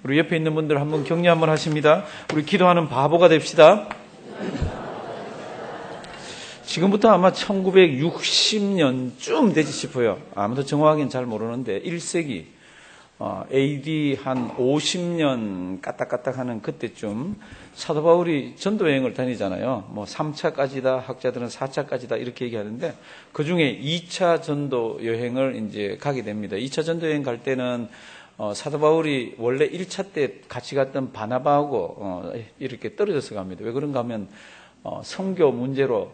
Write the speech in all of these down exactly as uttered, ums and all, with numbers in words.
우리 옆에 있는 분들 한번 격려 한번 하십니다. 우리 기도하는 바보가 됩시다. 지금부터 아마 천구백육십 년쯤 되지 싶어요. 아무도 정확하게는 잘 모르는데 일 세기 어, 에이디 한 오십 년 까딱까딱 하는 그때쯤 사도 바울이 전도 여행을 다니잖아요. 뭐 삼 차까지다, 학자들은 사 차까지다 이렇게 얘기하는데 그 중에 이 차 전도 여행을 이제 가게 됩니다. 이 차 전도 여행 갈 때는 어, 사도 바울이 원래 일 차 때 같이 갔던 바나바하고 어, 이렇게 떨어져서 갑니다. 왜 그런가 하면 어, 선교 문제로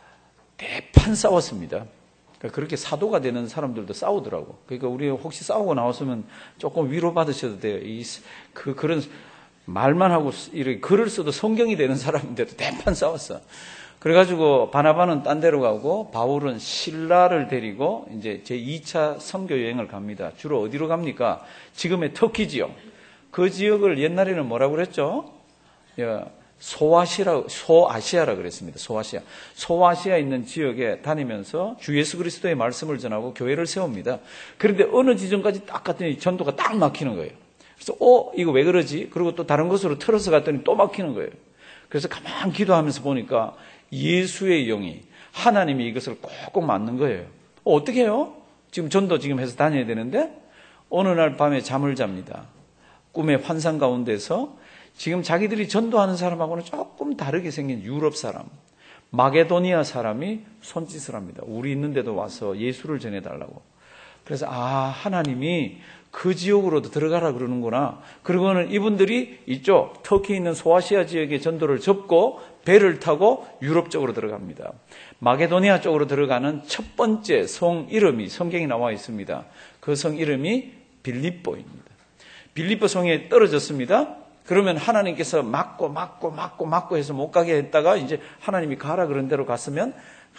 대판 싸웠습니다. 그러니까 그렇게 사도가 되는 사람들도 싸우더라고. 그러니까 우리 혹시 싸우고 나왔으면 조금 위로받으셔도 돼요. 이, 그, 그런 말만 하고 이렇게 글을 써도 성경이 되는 사람인데도 대판 싸웠어. 그래가지고 바나바는 딴 데로 가고 바울은 신라를 데리고 이제 제이 차 선교 여행을 갑니다. 주로 어디로 갑니까? 지금의 터키 지역. 그 지역을 옛날에는 뭐라고 그랬죠? 예. 소아시라, 소아시아라 그랬습니다. 소아시아. 소아시아에 있는 지역에 다니면서 주 예수 그리스도의 말씀을 전하고 교회를 세웁니다. 그런데 어느 지점까지 딱 갔더니 전도가 딱 막히는 거예요. 그래서, 어, 이거 왜 그러지? 그리고 또 다른 곳으로 틀어서 갔더니 또 막히는 거예요. 그래서 가만 기도하면서 보니까 예수의 영이, 하나님이 이것을 꼭꼭 맞는 거예요. 어, 어떻게 해요? 지금 전도 지금 해서 다녀야 되는데, 어느 날 밤에 잠을 잡니다. 꿈의 환상 가운데서 지금 자기들이 전도하는 사람하고는 조금 다르게 생긴 유럽 사람, 마게도니아 사람이 손짓을 합니다. 우리 있는데도 와서 예수를 전해달라고. 그래서 아, 하나님이 그 지역으로도 들어가라 그러는구나. 그리고는 이분들이 이쪽 터키에 있는 소아시아 지역의 전도를 접고 배를 타고 유럽 쪽으로 들어갑니다. 마게도니아 쪽으로 들어가는 첫 번째 성 이름이 성경에 나와 있습니다. 그 성 이름이 빌립보입니다. 빌립보 성에 떨어졌습니다. 그러면 하나님께서 막고 막고 막고 막고 해서 못 가게 했다가 이제 하나님이 가라 그런 대로 갔으면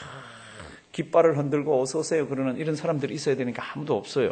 깃발을 흔들고 어서 오세요 그러는 이런 사람들이 있어야 되니까 아무도 없어요.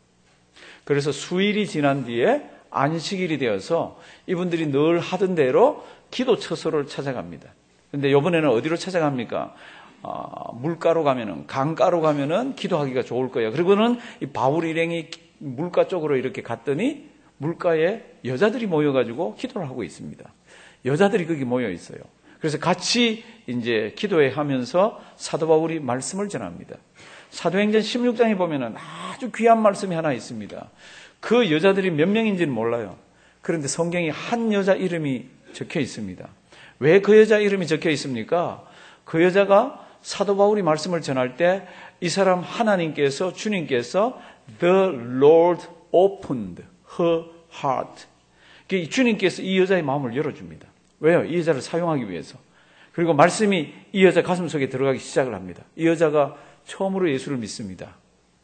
그래서 수일이 지난 뒤에 안식일이 되어서 이분들이 늘 하던 대로 기도 처소를 찾아갑니다. 그런데 이번에는 어디로 찾아갑니까? 어, 물가로 가면은 강가로 가면은 기도하기가 좋을 거예요. 그리고는 이 바울 일행이 물가 쪽으로 이렇게 갔더니 물가에 여자들이 모여가지고 기도를 하고 있습니다. 여자들이 거기 모여 있어요. 그래서 같이 이제 기도회 하면서 사도 바울이 말씀을 전합니다. 사도행전 십육 장에 보면은 아주 귀한 말씀이 하나 있습니다. 그 여자들이 몇 명인지는 몰라요. 그런데 성경에 한 여자 이름이 적혀 있습니다. 왜 그 여자 이름이 적혀 있습니까? 그 여자가 사도 바울이 말씀을 전할 때 이 사람 하나님께서, 주님께서 The Lord opened her heart. 주님께서 이 여자의 마음을 열어줍니다. 왜요? 이 여자를 사용하기 위해서. 그리고 말씀이 이 여자 가슴 속에 들어가기 시작을 합니다. 이 여자가 처음으로 예수를 믿습니다.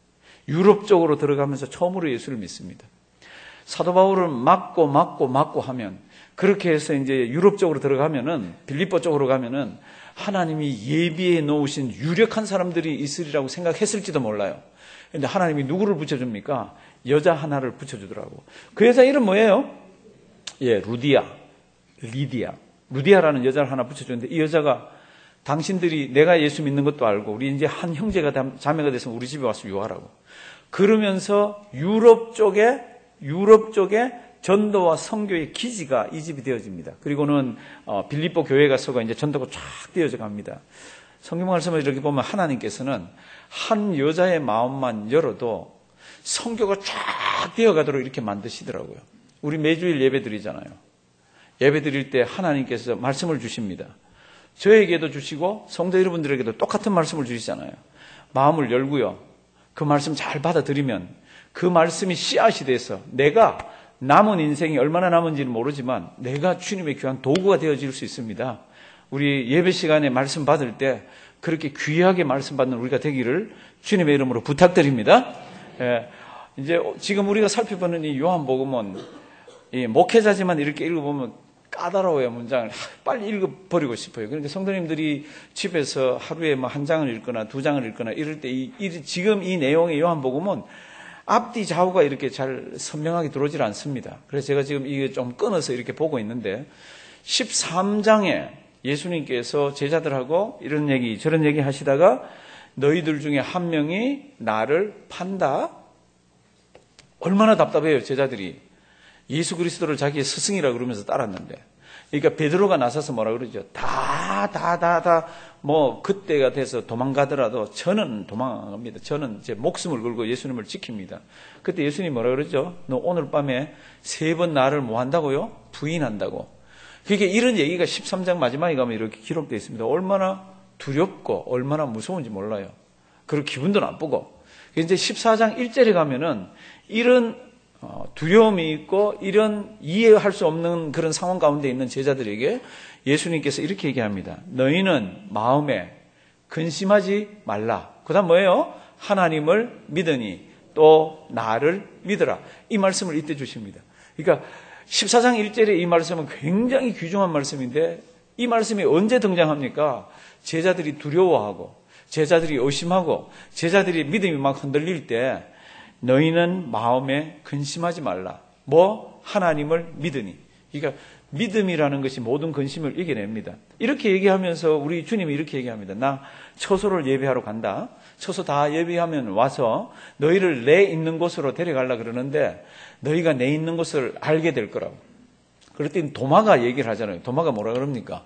유럽 쪽으로 들어가면서 처음으로 예수를 믿습니다. 사도 바울은 막고 막고 막고 하면 그렇게 해서 이제 유럽 쪽으로 들어가면은 빌립보 쪽으로 가면은 하나님이 예비해 놓으신 유력한 사람들이 있으리라고 생각했을지도 몰라요. 그런데 하나님이 누구를 붙여줍니까? 여자 하나를 붙여주더라고. 그 여자 이름 뭐예요? 예, 루디아, 리디아. 루디아라는 여자를 하나 붙여주는데 이 여자가 당신들이 내가 예수 믿는 것도 알고 우리 이제 한 형제가 자매가 돼서 우리 집에 와서 유하라고. 그러면서 유럽 쪽에 유럽 쪽에 전도와 선교의 기지가 이 집이 되어집니다. 그리고는 어, 빌립보 교회가 서가 이제 전도가 쫙 되어져 갑니다. 성경 말씀을 이렇게 보면 하나님께서는 한 여자의 마음만 열어도 선교가 쫙 되어가도록 이렇게 만드시더라고요. 우리 매주일 예배 드리잖아요. 예배 드릴 때 하나님께서 말씀을 주십니다. 저에게도 주시고 성도 여러분들에게도 똑같은 말씀을 주시잖아요. 마음을 열고요. 그 말씀 잘 받아들이면 그 말씀이 씨앗이 돼서 내가 남은 인생이 얼마나 남은지는 모르지만 내가 주님의 귀한 도구가 되어질 수 있습니다. 우리 예배 시간에 말씀 받을 때 그렇게 귀하게 말씀 받는 우리가 되기를 주님의 이름으로 부탁드립니다. 예, 이제 지금 우리가 살펴보는 이 요한복음은 이 목회자지만 이렇게 읽어보면 까다로워요. 문장을 빨리 읽어버리고 싶어요. 그러니까 성도님들이 집에서 하루에 뭐 한 장을 읽거나 두 장을 읽거나 이럴 때 이, 이, 지금 이 내용의 요한복음은 앞뒤 좌우가 이렇게 잘 선명하게 들어오질 않습니다. 그래서 제가 지금 이게 좀 끊어서 이렇게 보고 있는데 십삼 장에 예수님께서 제자들하고 이런 얘기 저런 얘기 하시다가 너희들 중에 한 명이 나를 판다. 얼마나 답답해요 제자들이. 예수 그리스도를 자기의 스승이라 그러면서 따랐는데, 그러니까 베드로가 나서서 뭐라 그러죠? 다, 다, 다, 다, 뭐, 그때가 돼서 도망가더라도 저는 도망 안 갑니다. 저는 제 목숨을 걸고 예수님을 지킵니다. 그때 예수님이 뭐라 그러죠? 너 오늘 밤에 세 번 나를 뭐 한다고요? 부인한다고. 그게 이런 얘기가 십삼 장 마지막에 가면 이렇게 기록되어 있습니다. 얼마나 두렵고 얼마나 무서운지 몰라요. 그리고 기분도 나쁘고. 이제 십사 장 일 절에 가면은 이런 두려움이 있고 이런 이해할 수 없는 그런 상황 가운데 있는 제자들에게 예수님께서 이렇게 얘기합니다. 너희는 마음에 근심하지 말라. 그 다음 뭐예요? 하나님을 믿으니 또 나를 믿으라. 이 말씀을 이때 주십니다. 그러니까 십사 장 일 절의 이 말씀은 굉장히 귀중한 말씀인데 이 말씀이 언제 등장합니까? 제자들이 두려워하고 제자들이 의심하고 제자들이 믿음이 막 흔들릴 때 너희는 마음에 근심하지 말라. 뭐? 하나님을 믿으니. 그러니까 믿음이라는 것이 모든 근심을 이겨냅니다. 이렇게 얘기하면서 우리 주님이 이렇게 얘기합니다. 나 처소를 예배하러 간다. 처소 다 예배하면 와서 너희를 내 있는 곳으로 데려가려 그러는데 너희가 내 있는 곳을 알게 될 거라고. 그랬더니 도마가 얘기를 하잖아요. 도마가 뭐라 그럽니까?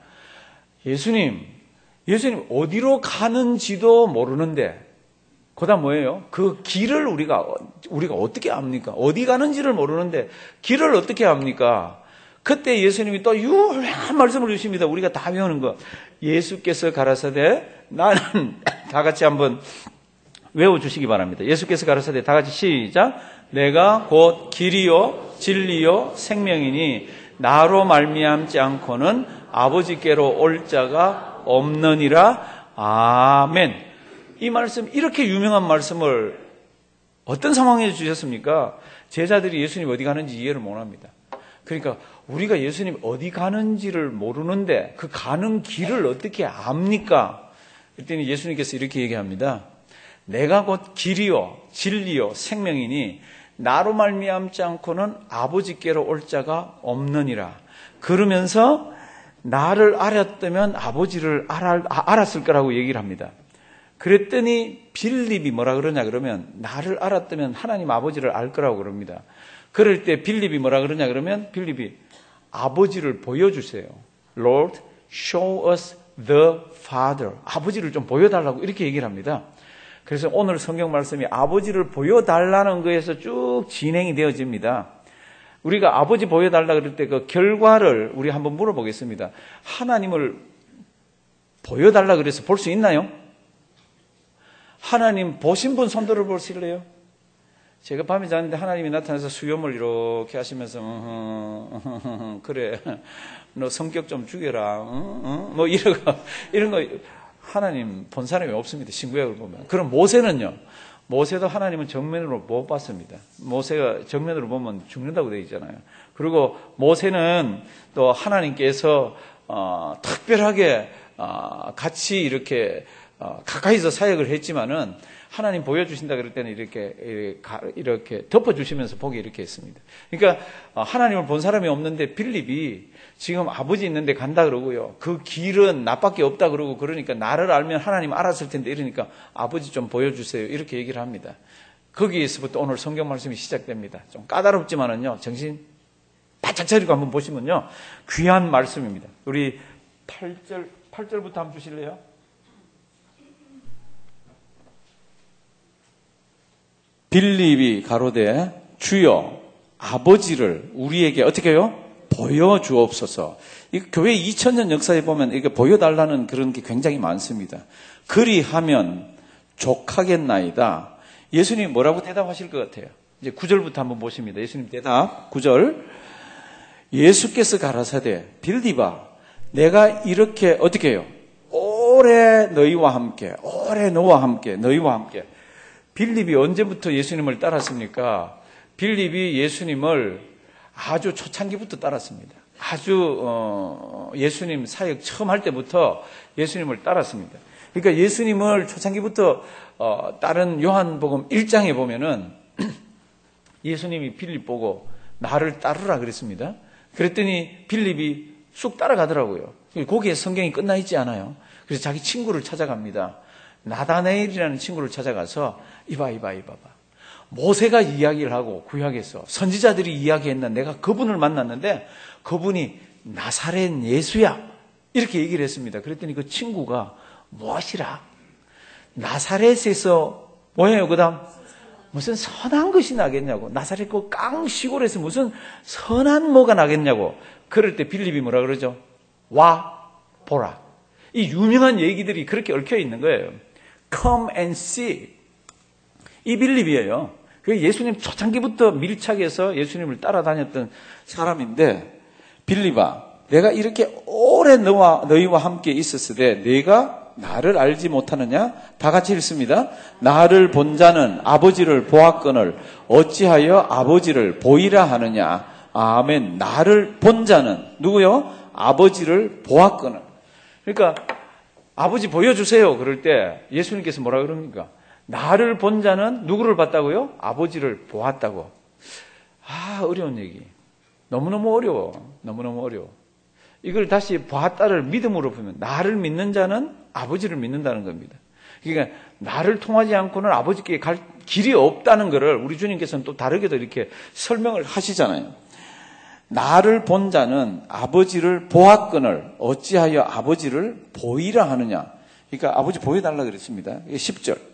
예수님, 예수님 어디로 가는지도 모르는데 그 다음 뭐예요? 그 길을 우리가, 우리가 어떻게 압니까? 어디 가는지를 모르는데 길을 어떻게 압니까? 그때 예수님이 또 유명한 말씀을 주십니다. 우리가 다 배우는 거. 예수께서 가라사대, 나는 다 같이 한번 외워주시기 바랍니다. 예수께서 가라사대, 다 같이 시작. 내가 곧 길이요, 진리요, 생명이니 나로 말미암지 않고는 아버지께로 올 자가 없느니라. 아멘. 이 말씀, 이렇게 유명한 말씀을 어떤 상황에 주셨습니까? 제자들이 예수님 어디 가는지 이해를 못합니다. 그러니까 우리가 예수님 어디 가는지를 모르는데 그 가는 길을 어떻게 압니까? 그랬더니 예수님께서 이렇게 얘기합니다. 내가 곧 길이요 진리요 생명이니 나로 말미암지 않고는 아버지께로 올 자가 없느니라. 그러면서 나를 알았다면 아버지를 알아, 알았을 거라고 얘기를 합니다. 그랬더니 빌립이 뭐라 그러냐 그러면 나를 알았다면 하나님 아버지를 알 거라고 그럽니다. 그럴 때 빌립이 뭐라 그러냐 그러면 빌립이 아버지를 보여주세요. Lord, show us the Father. 아버지를 좀 보여달라고 이렇게 얘기를 합니다. 그래서 오늘 성경 말씀이 아버지를 보여달라는 거에서 쭉 진행이 되어집니다. 우리가 아버지 보여달라 그럴 때 그 결과를 우리 한번 물어보겠습니다. 하나님을 보여달라 그래서 볼 수 있나요? 하나님 보신 분 손 들어보실래요? 제가 밤에 자는데 하나님이 나타나서 수염을 이렇게 하시면서 어, 어, 어, 그래 너 성격 좀 죽여라 어, 어? 뭐 이런 거 이런 거 하나님 본 사람이 없습니다. 신구약을 보면. 그럼 모세는요. 모세도 하나님은 정면으로 못 봤습니다. 모세가 정면으로 보면 죽는다고 되어 있잖아요. 그리고 모세는 또 하나님께서 어, 특별하게 어, 같이 이렇게 어, 가까이서 사역을 했지만은 하나님 보여주신다 그럴 때는 이렇게 이렇게 덮어주시면서 보기 이렇게 했습니다. 그러니까 하나님을 본 사람이 없는데 빌립이 지금 아버지 있는데 간다 그러고요. 그 길은 나밖에 없다 그러고 그러니까 나를 알면 하나님 알았을 텐데 이러니까 아버지 좀 보여주세요. 이렇게 얘기를 합니다. 거기에서부터 오늘 성경 말씀이 시작됩니다. 좀 까다롭지만은요. 정신 바짝 차리고 한번 보시면요. 귀한 말씀입니다. 우리 팔 절, 팔 절부터 한번 주실래요? 빌립이 가로되 주여 아버지를 우리에게 어떻게 해요? 보여주옵소서. 이 교회 이천 년 역사에 보면 이게 보여달라는 그런 게 굉장히 많습니다. 그리하면 족하겠나이다. 예수님 뭐라고 대답하실 것 같아요? 이제 구 절부터 한번 보십니다. 예수님 대답 구 절. 예수께서 가라사대 빌립아 내가 이렇게 어떻게 해요? 오래 너희와 함께 오래 너와 함께 너희와 함께. 빌립이 언제부터 예수님을 따랐습니까? 빌립이 예수님을 아주 초창기부터 따랐습니다. 아주 어, 예수님 사역 처음 할 때부터 예수님을 따랐습니다. 그러니까 예수님을 초창기부터 어, 따른 요한복음 일 장에 보면은 예수님이 빌립 보고 나를 따르라 그랬습니다. 그랬더니 빌립이 쑥 따라가더라고요. 거기에 성경이 끝나 있지 않아요. 그래서 자기 친구를 찾아갑니다. 나다네일이라는 친구를 찾아가서 이봐 이봐 이봐봐 모세가 이야기를 하고 구약에서 선지자들이 이야기했나 내가 그분을 만났는데 그분이 나사렛 예수야 이렇게 얘기를 했습니다. 그랬더니 그 친구가 무엇이라? 나사렛에서 뭐예요? 그 다음 무슨 선한 것이 나겠냐고. 나사렛 그 깡 시골에서 무슨 선한 뭐가 나겠냐고. 그럴 때 빌립이 뭐라 그러죠? 와 보라. 이 유명한 얘기들이 그렇게 얽혀 있는 거예요. Come and see. 이 빌립이에요. 그 예수님 초창기부터 밀착해서 예수님을 따라다녔던 사람인데, 빌립아, 내가 이렇게 오래 너와, 너희와 함께 있었으되 내가 나를 알지 못하느냐? 다 같이 읽습니다. 나를 본 자는 아버지를 보았거늘 어찌하여 아버지를 보이라 하느냐? 아멘. 나를 본 자는 누구요? 아버지를 보았거늘. 그러니까 아버지 보여주세요. 그럴 때 예수님께서 뭐라 그럽니까? 나를 본 자는 누구를 봤다고요? 아버지를 보았다고. 아, 어려운 얘기. 너무너무 어려워. 너무너무 어려워. 이걸 다시 보았다를 믿음으로 보면 나를 믿는 자는 아버지를 믿는다는 겁니다. 그러니까 나를 통하지 않고는 아버지께 갈 길이 없다는 것을 우리 주님께서는 또 다르게도 이렇게 설명을 하시잖아요. 나를 본 자는 아버지를 보았거늘 어찌하여 아버지를 보이라 하느냐. 그러니까 아버지 보여달라 그랬습니다. 십 절.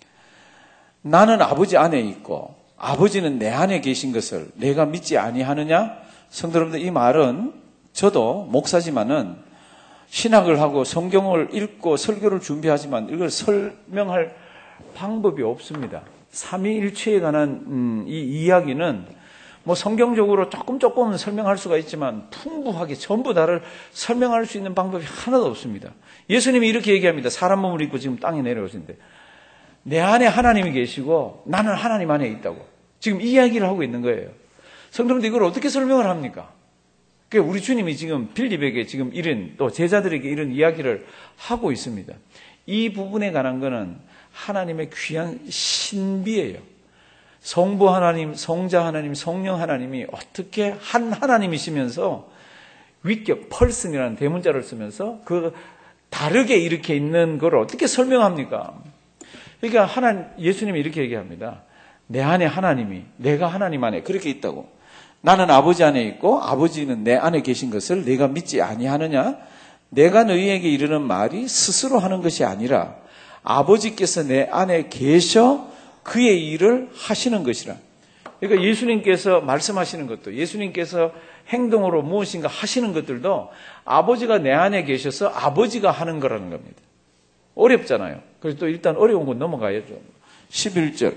나는 아버지 안에 있고 아버지는 내 안에 계신 것을 내가 믿지 아니하느냐? 성도 여러분들, 이 말은 저도 목사지만은 신학을 하고 성경을 읽고 설교를 준비하지만 이걸 설명할 방법이 없습니다. 삼위일체에 관한 음, 이 이야기는 뭐 성경적으로 조금 조금 설명할 수가 있지만 풍부하게 전부 다를 설명할 수 있는 방법이 하나도 없습니다. 예수님이 이렇게 얘기합니다. 사람 몸을 입고 지금 땅에 내려오신데 내 안에 하나님이 계시고 나는 하나님 안에 있다고 지금 이 이야기를 하고 있는 거예요. 성도님들, 이걸 어떻게 설명을 합니까? 그러니까 우리 주님이 지금 빌립에게 지금 이런, 또 제자들에게 이런 이야기를 하고 있습니다. 이 부분에 관한 거는 하나님의 귀한 신비예요. 성부 하나님, 성자 하나님, 성령 하나님이 어떻게 한 하나님이시면서 위격, 펄슨이라는 대문자를 쓰면서 그 다르게 이렇게 있는 걸 어떻게 설명합니까? 그러니까 하나님, 예수님이 이렇게 얘기합니다. 내 안에 하나님이, 내가 하나님 안에 그렇게 있다고. 나는 아버지 안에 있고 아버지는 내 안에 계신 것을 내가 믿지 아니하느냐? 내가 너희에게 이르는 말이 스스로 하는 것이 아니라 아버지께서 내 안에 계셔 그의 일을 하시는 것이라. 그러니까 예수님께서 말씀하시는 것도, 예수님께서 행동으로 무엇인가 하시는 것들도 아버지가 내 안에 계셔서 아버지가 하는 거라는 겁니다. 어렵잖아요. 그래서 또 일단 어려운 건 넘어가야죠. 십일 절.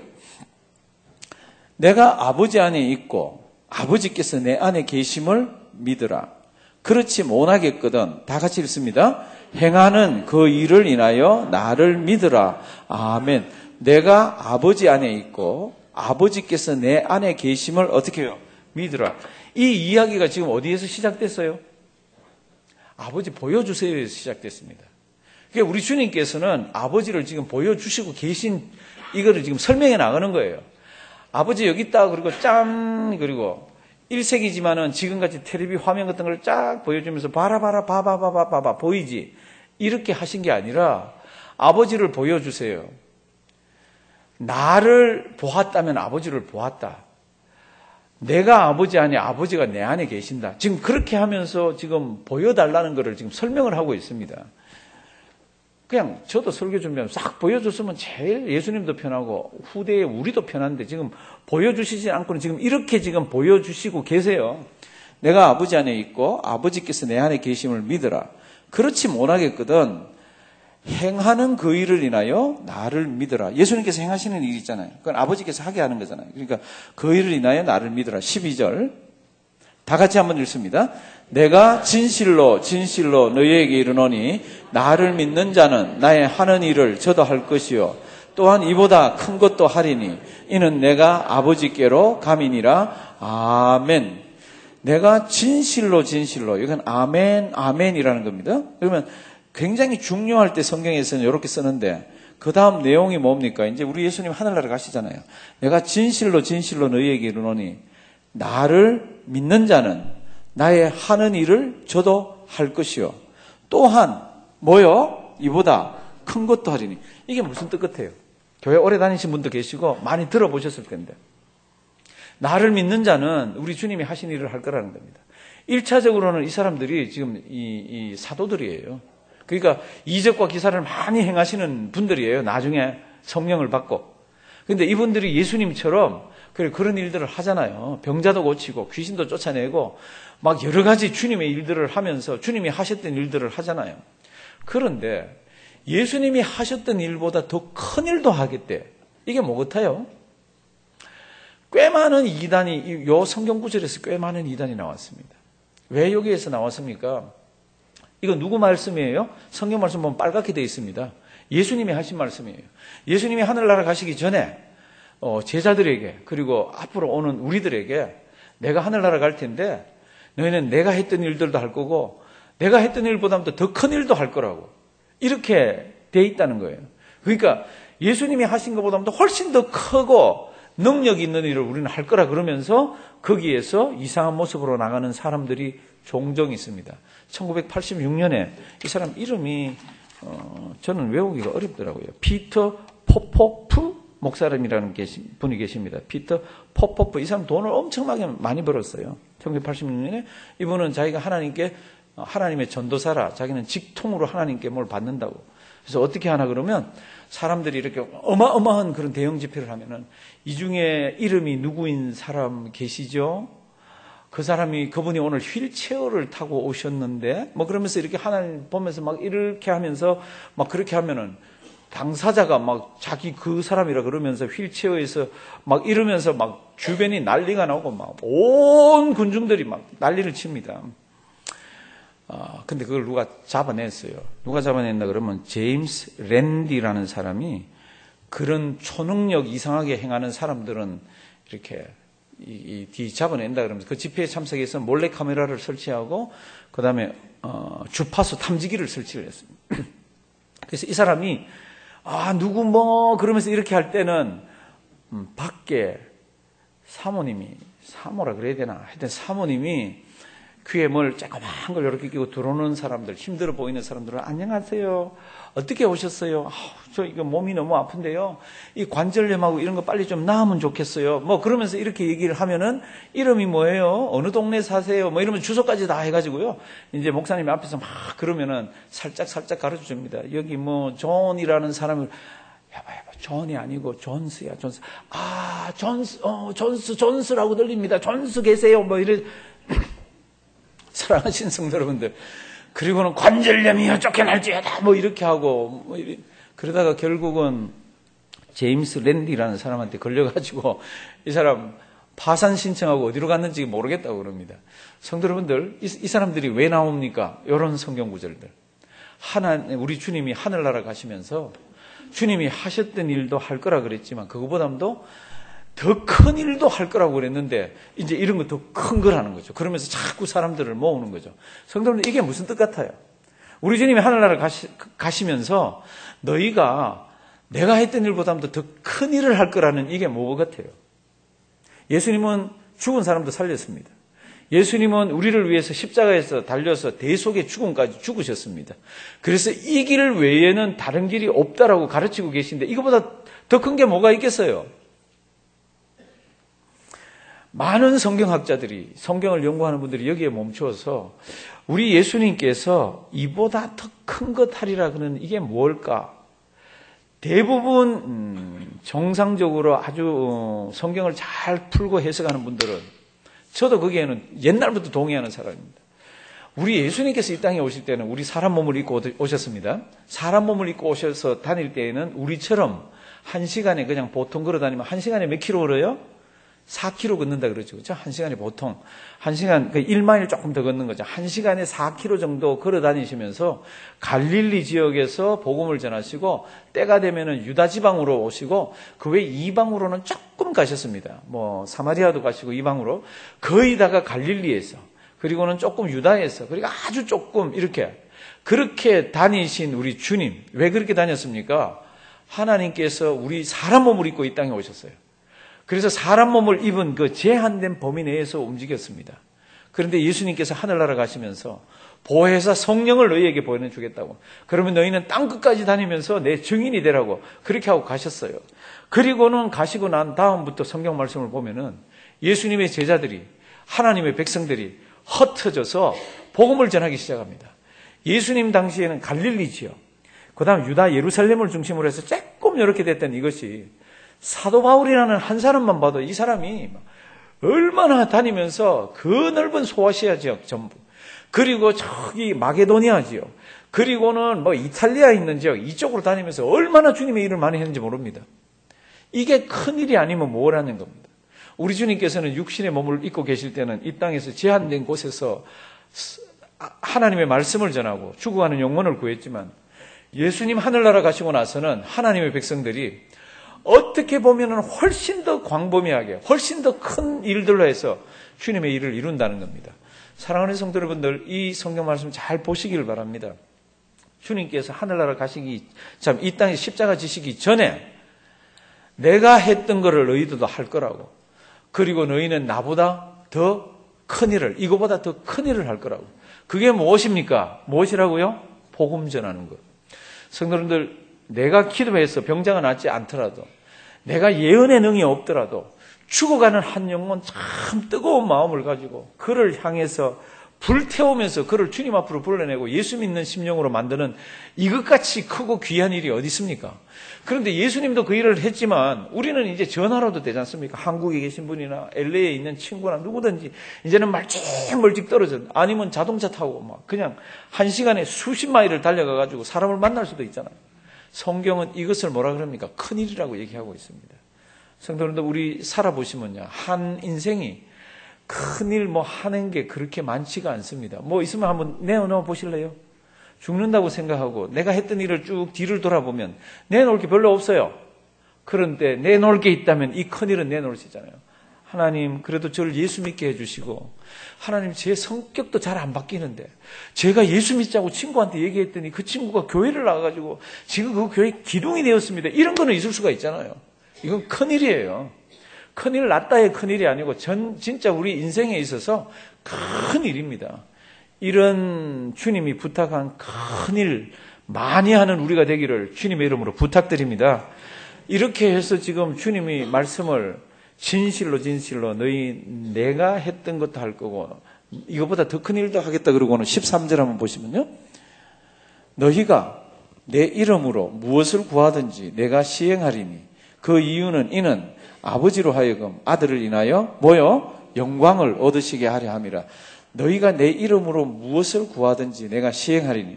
내가 아버지 안에 있고 아버지께서 내 안에 계심을 믿으라. 그렇지 못하겠거든. 다 같이 읽습니다. 행하는 그 일을 인하여 나를 믿으라. 아멘. 내가 아버지 안에 있고 아버지께서 내 안에 계심을 어떻게 해요? 믿으라. 이 이야기가 지금 어디에서 시작됐어요? 아버지 보여주세요에서 시작됐습니다. 그러니까 우리 주님께서는 아버지를 지금 보여주시고 계신 이거를 지금 설명해 나가는 거예요. 아버지 여기 있다 그리고 짠 그리고 일 세기지만은 지금같이 텔레비 화면 같은 걸 쫙 보여주면서 봐라 봐라 봐봐 봐봐 봐봐 보이지 이렇게 하신 게 아니라 아버지를 보여주세요. 나를 보았다면 아버지를 보았다. 내가 아버지 안에 아버지가 내 안에 계신다. 지금 그렇게 하면서 지금 보여달라는 것을 지금 설명을 하고 있습니다. 그냥 저도 설교 준비하면 싹 보여줬으면 제일 예수님도 편하고 후대에 우리도 편한데 지금 보여주시지 않고는 지금 이렇게 지금 보여주시고 계세요. 내가 아버지 안에 있고 아버지께서 내 안에 계심을 믿으라. 그렇지 못하겠거든 행하는 그 일을 인하여 나를 믿으라. 예수님께서 행하시는 일이 있잖아요. 그건 아버지께서 하게 하는 거잖아요. 그러니까 그 일을 인하여 나를 믿으라. 십이 절 다 같이 한번 읽습니다. 내가 진실로 진실로 너희에게 이르노니 나를 믿는 자는 나의 하는 일을 저도 할 것이요 또한 이보다 큰 것도 하리니 이는 내가 아버지께로 감이니라. 아멘. 내가 진실로 진실로 이건 아멘 아멘이라는 겁니다. 그러면 굉장히 중요할 때 성경에서는 이렇게 쓰는데 그 다음 내용이 뭡니까? 이제 우리 예수님 하늘나라 가시잖아요. 내가 진실로 진실로 너희에게 이르노니 나를 믿는 자는 나의 하는 일을 저도 할 것이요 또한 뭐요? 이보다 큰 것도 하리니. 이게 무슨 뜻 같아요? 교회 오래 다니신 분도 계시고 많이 들어보셨을 텐데, 나를 믿는 자는 우리 주님이 하신 일을 할 거라는 겁니다. 일 차적으로는 이 사람들이 지금 이, 이 사도들이에요. 그러니까 이적과 기사를 많이 행하시는 분들이에요. 나중에 성령을 받고. 그런데 이분들이 예수님처럼 그런 일들을 하잖아요. 병자도 고치고 귀신도 쫓아내고 막 여러 가지 주님의 일들을 하면서 주님이 하셨던 일들을 하잖아요. 그런데 예수님이 하셨던 일보다 더 큰 일도 하겠대. 이게 뭐 같아요? 꽤 많은 이단이, 요 성경 구절에서 꽤 많은 이단이 나왔습니다. 왜 여기에서 나왔습니까? 이거 누구 말씀이에요? 성경 말씀 보면 빨갛게 되어 있습니다. 예수님이 하신 말씀이에요. 예수님이 하늘나라 가시기 전에 어, 제자들에게, 그리고 앞으로 오는 우리들에게 내가 하늘나라 갈 텐데 너희는 내가 했던 일들도 할 거고 내가 했던 일보다도 더 큰 일도 할 거라고, 이렇게 돼 있다는 거예요. 그러니까 예수님이 하신 것보다도 훨씬 더 크고 능력 있는 일을 우리는 할 거라 그러면서 거기에서 이상한 모습으로 나가는 사람들이 종종 있습니다. 천구백팔십육 년에 이 사람 이름이 어, 저는 외우기가 어렵더라고요. 피터 포포프 목사님이라는 분이 계십니다. 피터 포포프. 이 사람 돈을 엄청나게 많이 벌었어요. 천구백팔십육 년에 이분은 자기가 하나님께 하나님의 전도사라, 자기는 직통으로 하나님께 뭘 받는다고. 그래서 어떻게 하나 그러면 사람들이 이렇게 어마어마한 그런 대형 집회를 하면은 이 중에 이름이 누구인 사람 계시죠? 그 사람이, 그분이 오늘 휠체어를 타고 오셨는데, 뭐 그러면서 이렇게 하나님 보면서 막 이렇게 하면서 막 그렇게 하면은 당사자가 막 자기 그 사람이라 그러면서 휠체어에서 막 이러면서 막 주변이 난리가 나고 막 온 군중들이 막 난리를 칩니다. 아, 근데 그걸 누가 잡아냈어요. 누가 잡아냈나 그러면 제임스 랜디라는 사람이 그런 초능력 이상하게 행하는 사람들은 이렇게 이, 이 뒤 잡아낸다 그러면서 그 집회에 참석해서 몰래 카메라를 설치하고 그 다음에 어, 주파수 탐지기를 설치를 했습니다. 그래서 이 사람이 아 누구 뭐 그러면서 이렇게 할 때는 음, 밖에 사모님이 사모라 그래야 되나 하여튼 사모님이 귀에 뭘 조그만 걸 이렇게 끼고 들어오는 사람들, 힘들어 보이는 사람들은 안녕하세요. 어떻게 오셨어요? 아, 저 이거 몸이 너무 아픈데요. 이 관절염하고 이런 거 빨리 좀 나으면 좋겠어요. 뭐 그러면서 이렇게 얘기를 하면은 이름이 뭐예요? 어느 동네 사세요? 뭐 이러면 주소까지 다 해가지고요. 이제 목사님 앞에서 막 그러면은 살짝 살짝 가르쳐 줍니다. 여기 뭐 존이라는 사람을 해봐 해봐. 존이 아니고 존스야 존스. 아 존스 어 존스 존스라고 들립니다. 존스 계세요. 뭐 이래. 사랑하신 성도 여러분들, 그리고는 관절염이요 쫓겨날지어다 뭐 이렇게 하고 뭐 이래. 그러다가 결국은 제임스 랜디라는 사람한테 걸려가지고 이 사람 파산 신청하고 어디로 갔는지 모르겠다고 그럽니다. 성도 여러분들, 이, 이 사람들이 왜 나옵니까? 이런 성경 구절들. 하나, 우리 주님이 하늘나라 가시면서 주님이 하셨던 일도 할 거라 그랬지만 그거보다도 더 큰 일도 할 거라고 그랬는데 이제 이런 거 더 큰 거라는 거죠. 그러면서 자꾸 사람들을 모으는 거죠. 성도님들, 이게 무슨 뜻 같아요? 우리 주님이 하늘나라 가시, 가시면서 너희가 내가 했던 일보다도 더 큰 일을 할 거라는 이게 뭐 같아요? 예수님은 죽은 사람도 살렸습니다. 예수님은 우리를 위해서 십자가에서 달려서 대속의 죽음까지 죽으셨습니다. 그래서 이 길 외에는 다른 길이 없다라고 가르치고 계신데 이거보다 더 큰 게 뭐가 있겠어요? 많은 성경학자들이, 성경을 연구하는 분들이 여기에 멈추어서 우리 예수님께서 이보다 더 큰 것 하리라 그러는 이게 뭘까? 대부분 음, 정상적으로 아주 성경을 잘 풀고 해석하는 분들은, 저도 거기에는 옛날부터 동의하는 사람입니다. 우리 예수님께서 이 땅에 오실 때는 우리 사람 몸을 입고 오셨습니다. 사람 몸을 입고 오셔서 다닐 때에는 우리처럼 한 시간에 그냥 보통 걸어 다니면 한 시간에 몇 킬로 걸어요? 사 킬로미터 걷는다 그러죠. 그렇죠? 한 시간에 보통 한 시간 그 일 마일 조금 더 걷는 거죠. 한 시간에 사 킬로미터 정도 걸어 다니시면서 갈릴리 지역에서 복음을 전하시고 때가 되면은 유다 지방으로 오시고 그 외 이방으로는 조금 가셨습니다. 뭐 사마리아도 가시고 이방으로 거의 다가 갈릴리에서, 그리고는 조금 유다에서, 그리고 아주 조금 이렇게 그렇게 다니신 우리 주님, 왜 그렇게 다녔습니까? 하나님께서 우리 사람 몸을 입고 이 땅에 오셨어요. 그래서 사람 몸을 입은 그 제한된 범위 내에서 움직였습니다. 그런데 예수님께서 하늘나라 가시면서 보혜사 성령을 너희에게 보내주겠다고. 그러면 너희는 땅 끝까지 다니면서 내 증인이 되라고 그렇게 하고 가셨어요. 그리고는 가시고 난 다음부터 성경 말씀을 보면은 예수님의 제자들이, 하나님의 백성들이 흩어져서 복음을 전하기 시작합니다. 예수님 당시에는 갈릴리 지역, 그 다음 유다 예루살렘을 중심으로 해서 조금 이렇게 됐던 이것이 사도 바울이라는 한 사람만 봐도 이 사람이 얼마나 다니면서 그 넓은 소아시아 지역 전부, 그리고 저기 마게도니아 지역, 그리고는 뭐 이탈리아에 있는 지역 이쪽으로 다니면서 얼마나 주님의 일을 많이 했는지 모릅니다. 이게 큰일이 아니면 뭐라는 겁니다. 우리 주님께서는 육신의 몸을 입고 계실 때는 이 땅에서 제한된 곳에서 하나님의 말씀을 전하고 죽어가는 영혼을 구했지만 예수님 하늘나라 가시고 나서는 하나님의 백성들이 어떻게 보면 훨씬 더 광범위하게 훨씬 더 큰 일들로 해서 주님의 일을 이룬다는 겁니다. 사랑하는 성도 여러분들, 이 성경 말씀 잘 보시길 바랍니다. 주님께서 하늘나라 가시기, 참 이 땅에 십자가 지시기 전에 내가 했던 거를 너희들도 할 거라고, 그리고 너희는 나보다 더 큰 일을, 이거보다 더 큰 일을 할 거라고. 그게 무엇입니까? 무엇이라고요? 복음 전하는 것. 성도님들, 내가 기도해서 병자가 낫지 않더라도, 내가 예언의 능이 없더라도 죽어가는 한 영혼 참 뜨거운 마음을 가지고 그를 향해서 불태우면서 그를 주님 앞으로 불러내고 예수 믿는 심령으로 만드는 이것같이 크고 귀한 일이 어디 있습니까? 그런데 예수님도 그 일을 했지만 우리는 이제 전화로도 되지 않습니까? 한국에 계신 분이나 엘에이에 있는 친구나 누구든지 이제는 멀찍 멀찍 떨어져, 아니면 자동차 타고 막 그냥 한 시간에 수십 마일을 달려가 가지고 사람을 만날 수도 있잖아요. 성경은 이것을 뭐라 그럽니까? 큰일이라고 얘기하고 있습니다. 성도님들, 우리 살아보시면요, 한 인생이 큰일 뭐 하는 게 그렇게 많지가 않습니다. 뭐 있으면 한번 내어놓아 보실래요? 죽는다고 생각하고 내가 했던 일을 쭉 뒤를 돌아보면 내놓을 게 별로 없어요. 그런데 내놓을 게 있다면 이 큰일은 내놓을 수 있잖아요. 하나님, 그래도 저를 예수 믿게 해주시고, 하나님, 제 성격도 잘 안 바뀌는데 제가 예수 믿자고 친구한테 얘기했더니 그 친구가 교회를 나가가지고 지금 그 교회 기둥이 되었습니다. 이런 거는 있을 수가 있잖아요. 이건 큰일이에요. 큰일 났다의 큰일이 아니고 전 진짜 우리 인생에 있어서 큰일입니다. 이런 주님이 부탁한 큰일 많이 하는 우리가 되기를 주님의 이름으로 부탁드립니다. 이렇게 해서 지금 주님이 말씀을 진실로 진실로 너희 내가 했던 것도 할 거고 이것보다 더 큰 일도 하겠다 그러고는 십삼 절 한번 보시면요, 너희가 내 이름으로 무엇을 구하든지 내가 시행하리니 그 이유는 이는 아버지로 하여금 아들을 인하여 뭐요? 영광을 얻으시게 하려 함이라. 너희가 내 이름으로 무엇을 구하든지 내가 시행하리니.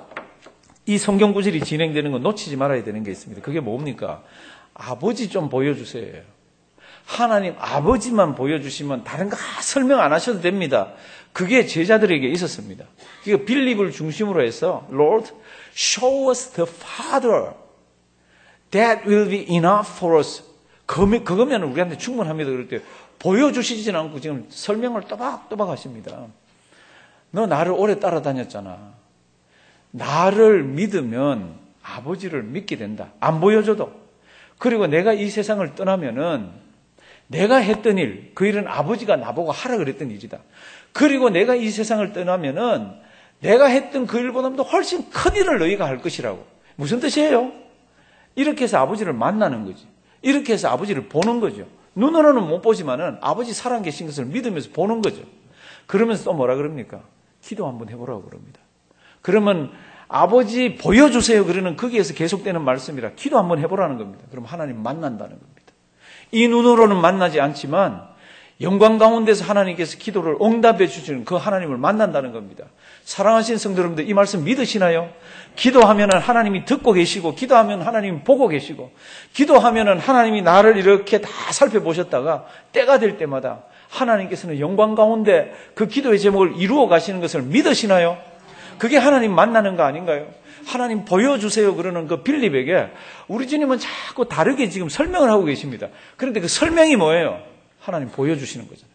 이 성경 구절이 진행되는 건 놓치지 말아야 되는 게 있습니다. 그게 뭡니까? 아버지 좀 보여주세요. 하나님 아버지만 보여주시면 다른 거 설명 안 하셔도 됩니다. 그게 제자들에게 있었습니다. 그러니까 빌립을 중심으로 해서 Lord, show us the Father. That will be enough for us. 그거면 우리한테 충분합니다. 그럴 때 보여주시지는 않고 지금 설명을 또박또박 하십니다. 너 나를 오래 따라다녔잖아. 나를 믿으면 아버지를 믿게 된다. 안 보여줘도. 그리고 내가 이 세상을 떠나면은 내가 했던 일, 그 일은 아버지가 나보고 하라 그랬던 일이다. 그리고 내가 이 세상을 떠나면은 내가 했던 그 일보다도 훨씬 큰 일을 너희가 할 것이라고. 무슨 뜻이에요? 이렇게 해서 아버지를 만나는 거지. 이렇게 해서 아버지를 보는 거죠. 눈으로는 못 보지만은 아버지 살아계신 것을 믿으면서 보는 거죠. 그러면서 또 뭐라 그럽니까? 기도 한번 해보라고 그럽니다. 그러면 아버지 보여주세요. 그러는 거기에서 계속되는 말씀이라 기도 한번 해보라는 겁니다. 그럼 하나님 만난다는 겁니다. 이 눈으로는 만나지 않지만 영광 가운데서 하나님께서 기도를 응답해 주시는 그 하나님을 만난다는 겁니다. 사랑하신 성도 여러분들, 이 말씀 믿으시나요? 기도하면은 하나님이 듣고 계시고, 기도하면 하나님이 보고 계시고, 기도하면은 하나님이 나를 이렇게 다 살펴보셨다가 때가 될 때마다 하나님께서는 영광 가운데 그 기도의 제목을 이루어 가시는 것을 믿으시나요? 그게 하나님 만나는 거 아닌가요? 하나님 보여주세요 그러는 그 빌립에게 우리 주님은 자꾸 다르게 지금 설명을 하고 계십니다. 그런데 그 설명이 뭐예요? 하나님 보여주시는 거잖아요.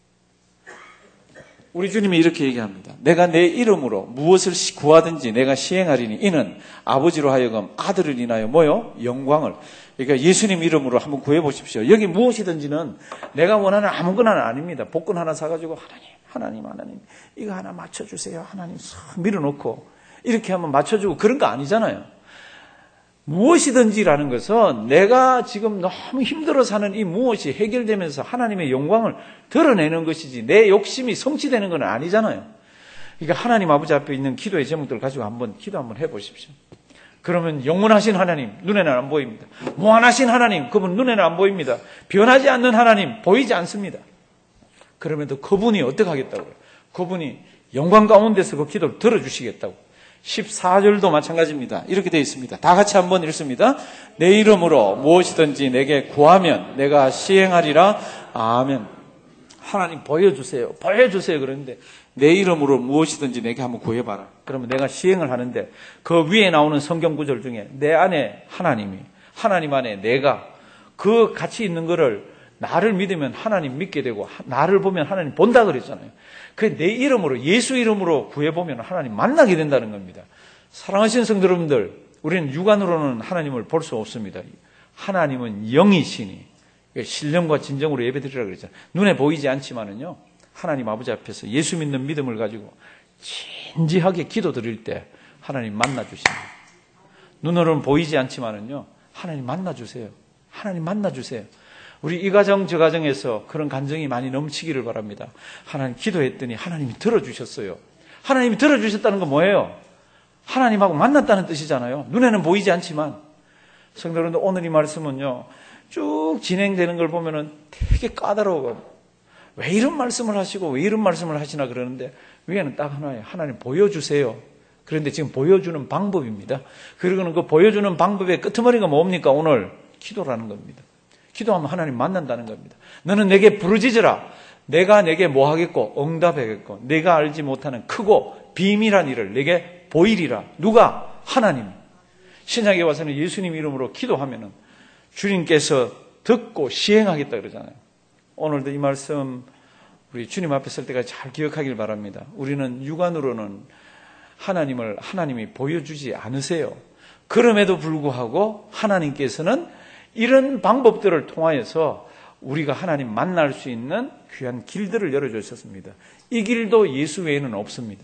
우리 주님이 이렇게 얘기합니다. 내가 내 이름으로 무엇을 구하든지 내가 시행하리니 이는 아버지로 하여금 아들을 인하여 뭐요? 영광을. 그러니까 예수님 이름으로 한번 구해보십시오. 여기 무엇이든지는 내가 원하는 아무거나는 아닙니다. 복권 하나 사가지고 하나님 하나님, 하나님, 이거 하나 맞춰주세요. 하나님 싹 밀어놓고 이렇게 하면 맞춰주고 그런 거 아니잖아요. 무엇이든지라는 것은 내가 지금 너무 힘들어 사는 이 무엇이 해결되면서 하나님의 영광을 드러내는 것이지 내 욕심이 성취되는 건 아니잖아요. 그러니까 하나님 아버지 앞에 있는 기도의 제목들을 가지고 한번 기도 한번 해보십시오. 그러면 영원하신 하나님 눈에는 안 보입니다. 무한하신 하나님 그분 눈에는 안 보입니다. 변하지 않는 하나님 보이지 않습니다. 그럼에도 그분이 어떻게 하겠다고요? 그분이 영광 가운데서 그 기도를 들어주시겠다고. 십사 절도 마찬가지입니다. 이렇게 되어 있습니다. 다 같이 한번 읽습니다. 내 이름으로 무엇이든지 내게 구하면 내가 시행하리라. 아멘. 하나님 보여주세요. 보여주세요. 그런데 내 이름으로 무엇이든지 내게 한번 구해봐라. 그러면 내가 시행을 하는데 그 위에 나오는 성경 구절 중에 내 안에 하나님이, 하나님 안에 내가 그 같이 있는 거를 나를 믿으면 하나님 믿게 되고 나를 보면 하나님 본다 그랬잖아요. 그 내 이름으로 예수 이름으로 구해보면 하나님 만나게 된다는 겁니다. 사랑하시는 성도 여러분들, 우리는 육안으로는 하나님을 볼 수 없습니다. 하나님은 영이시니 신령과 진정으로 예배드리라고 그랬잖아요. 눈에 보이지 않지만은요, 하나님 아버지 앞에서 예수 믿는 믿음을 가지고 진지하게 기도 드릴 때 하나님 만나 주십니다. 눈으로는 보이지 않지만은요, 하나님 만나 주세요. 하나님 만나 주세요. 우리 이 가정 저 가정에서 그런 감정이 많이 넘치기를 바랍니다. 하나님 기도했더니 하나님이 들어주셨어요. 하나님이 들어주셨다는 건 뭐예요? 하나님하고 만났다는 뜻이잖아요. 눈에는 보이지 않지만. 성도 여러분들, 오늘 이 말씀은요, 쭉 진행되는 걸 보면은 되게 까다로워. 왜 이런 말씀을 하시고 왜 이런 말씀을 하시나 그러는데 위에는 딱 하나예요. 하나님 보여주세요. 그런데 지금 보여주는 방법입니다. 그리고는 그 보여주는 방법의 끄트머리가 뭡니까? 오늘 기도라는 겁니다. 기도하면 하나님 만난다는 겁니다. 너는 내게 부르짖으라. 내가 내게 뭐 하겠고 응답하겠고 내가 알지 못하는 크고 비밀한 일을 내게 보이리라. 누가? 하나님. 신약에 와서는 예수님 이름으로 기도하면은 주님께서 듣고 시행하겠다 그러잖아요. 오늘도 이 말씀 우리 주님 앞에 설 때까지 잘 기억하길 바랍니다. 우리는 육안으로는 하나님을 하나님이 보여주지 않으세요. 그럼에도 불구하고 하나님께서는 이런 방법들을 통하여서 우리가 하나님 만날 수 있는 귀한 길들을 열어주셨습니다. 이 길도 예수 외에는 없습니다.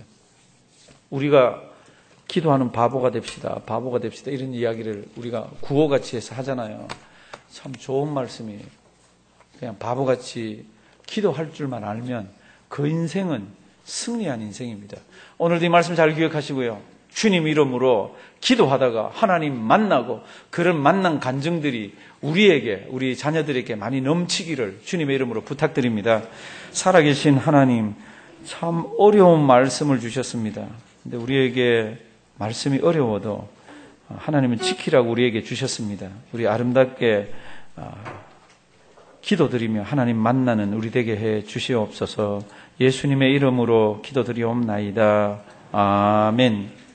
우리가 기도하는 바보가 됩시다. 바보가 됩시다. 이런 이야기를 우리가 구호같이 해서 하잖아요. 참 좋은 말씀이에요. 그냥 바보같이 기도할 줄만 알면 그 인생은 승리한 인생입니다. 오늘도 이 말씀 잘 기억하시고요. 주님 이름으로 기도하다가 하나님 만나고 그런 만난 간증들이 우리에게, 우리 자녀들에게 많이 넘치기를 주님의 이름으로 부탁드립니다. 살아계신 하나님, 참 어려운 말씀을 주셨습니다. 근데 우리에게 말씀이 어려워도 하나님은 지키라고 우리에게 주셨습니다. 우리 아름답게 기도드리며 하나님 만나는 우리 되게 해 주시옵소서. 예수님의 이름으로 기도드리옵나이다. 아멘.